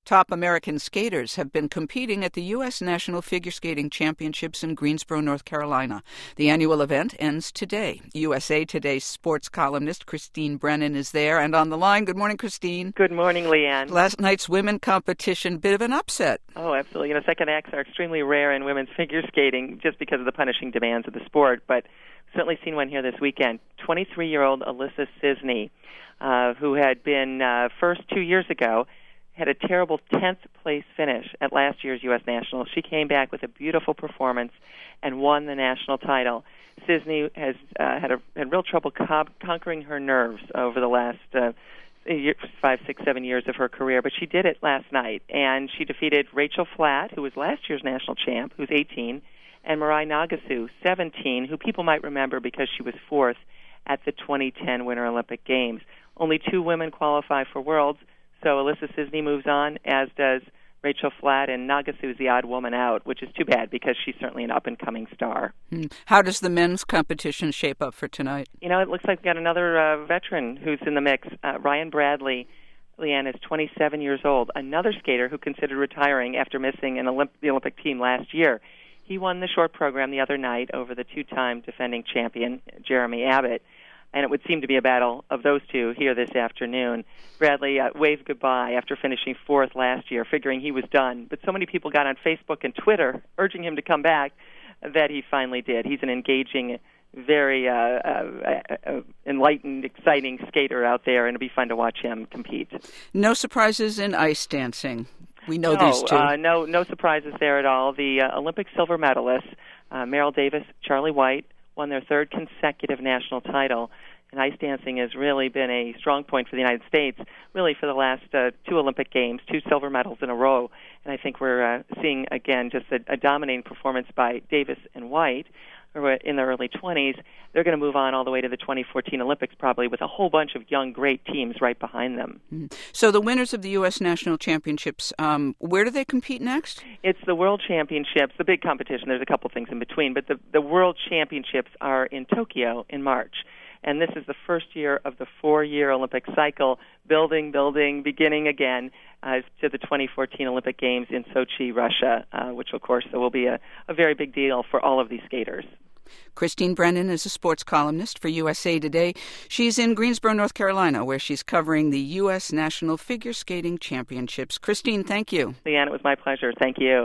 Top American skaters have been competing at the U.S. National Figure Skating Championships in Greensboro, North Carolina. The annual event ends today. USA Today's sports columnist Christine Brennan is there and on the line. Good morning, Christine. Good morning, Leanne. Last night's women competition, bit of an upset. Oh, absolutely. Second acts are extremely rare in women's figure skating just because of the punishing demands of the sport, but certainly seen one here this weekend. 23-year-old Alyssa Cisney, who had been first 2 years ago, had a terrible 10th place finish at last year's U.S. Nationals. She came back with a beautiful performance and won the national title. Cisney has had real trouble conquering her nerves over the last 5, 6, 7 years of her career, but she did it last night, and she defeated Rachel Flatt, who was last year's national champ, who's 18, and Mirai Nagasu, 17, who people might remember because she was fourth at the 2010 Winter Olympic Games. Only 2 women qualify for Worlds, so Alyssa Cisney moves on, as does Rachel Flatt, and Nagasu is the odd woman out, which is too bad because she's certainly an up-and-coming star. How does the men's competition shape up for tonight? It looks like we've got another veteran who's in the mix. Ryan Bradley, Leanne, is 27 years old, another skater who considered retiring after missing the Olympic team last year. He won the short program the other night over the 2-time defending champion, Jeremy Abbott, and it would seem to be a battle of those two here this afternoon. Bradley waved goodbye after finishing fourth last year, figuring he was done. But so many people got on Facebook and Twitter urging him to come back that he finally did. He's an engaging, very enlightened, exciting skater out there, and it'll be fun to watch him compete. No surprises in ice dancing. We know these two. No surprises there at all. The Olympic silver medalists, Meryl Davis, Charlie White, won their 3rd consecutive national title. And ice dancing has really been a strong point for the United States, really for the last 2 Olympic Games, 2 silver medals in a row. And I think we're seeing, again, just a dominating performance by Davis and White, who are in their early 20s. They're going to move on all the way to the 2014 Olympics probably with a whole bunch of young, great teams right behind them. So the winners of the U.S. National Championships, where do they compete next? It's the World Championships, the big competition. There's a couple things in between, but the World Championships are in Tokyo in March. And this is the first year of the 4-year Olympic cycle, building, beginning again to the 2014 Olympic Games in Sochi, Russia, which, of course, will be a very big deal for all of these skaters. Christine Brennan is a sports columnist for USA Today. She's in Greensboro, North Carolina, where she's covering the U.S. National Figure Skating Championships. Christine, thank you. Leanne, it was my pleasure. Thank you.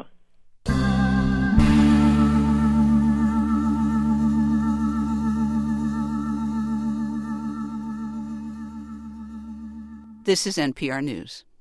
This is NPR News.